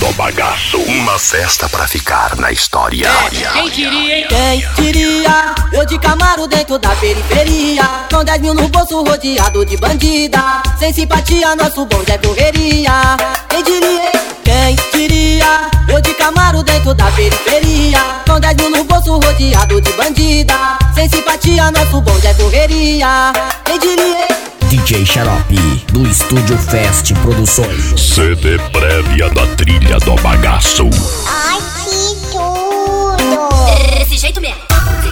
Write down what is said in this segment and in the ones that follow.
do bagaço. Uma festa pra ficar na história. Quem diria, hein? Quem diria? Eu de Camaro dentro da periferia, com 10 mil no bolso rodeado de bandida. Sem simpatia, nosso bonde é correria. Quem diria? Quem diria? Eu de Camaro dentro da periferia, com 10 mil no bolso rodeado de bandida. Sem simpatia, nosso bonde é correria. Quem diria? DJ Xarope, do Estúdio Fest Produções. CD prévia da trilha do bagaço. Ai, que tudo! Desse jeito mesmo.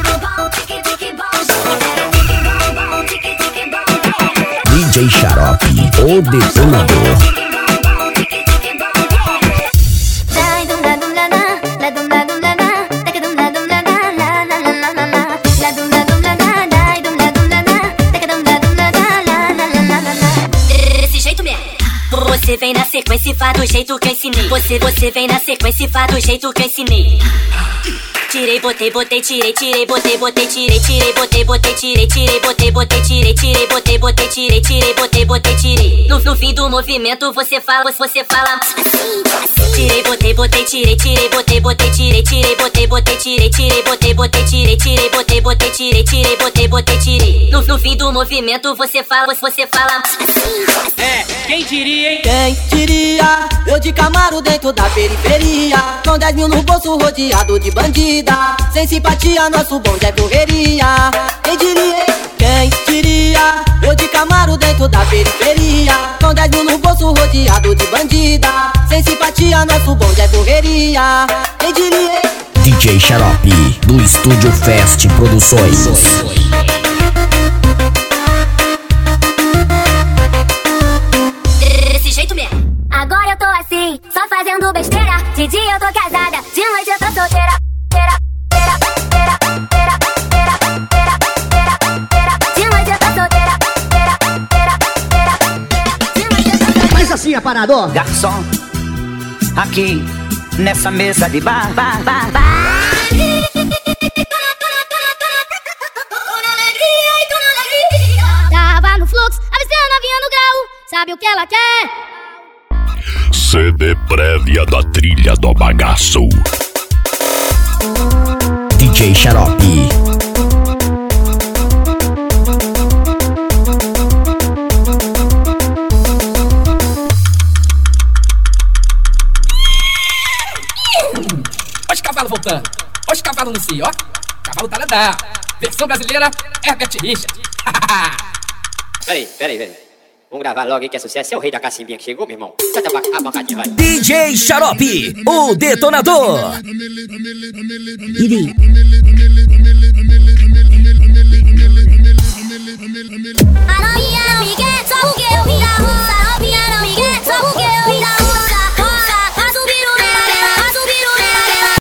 DJ Xarope, o detonador. Você vem na sequência e faz do jeito que eu ensinei. Você vem na sequência e faz do jeito que eu ensinei. Tirei, botei, tirei, botei, tirei, botei, tirei, botei, tirei. No fim do movimento você fala assim. Tirei, botei, tirei, botei, tirei, botei, tirei, botei, tirei. No fim do movimento você fala assim. Quem diria, hein? Quem diria? Eu de Camaro dentro da periferia, com 10 mil no bolso rodeado de bandida. Sem simpatia, nosso bonde é correria. Quem diria? Quem diria? Eu de Camaro dentro da periferia, com 10 mil no bolso rodeado de bandida. Sem simpatia, nosso bonde é correria. Quem diria? DJ Xarope, do Estúdio Fest Produções. Desse jeito mesmo. Agora eu tô assim, só fazendo besteira. De dia eu tô casada, de noite eu tô solteira. De noite eu tô solteira. Faz assim, aparador. Garçom, aqui nessa mesa de bar. Tava no fluxo, avistando a novinha no grau. Sabe o que ela quer? CD prévia da trilha do bagaço. DJ Xarope. Olha os cavalos voltando. Olha os cavalos no cio, ó. Cavalo tá legal. Versão brasileira, Herbert Richard. Peraí. Vamos gravar logo aí que é sucesso. É o rei da cacimbinha que chegou, meu irmão. Senta a bancadinha, vai. DJ Xarope, o detonador.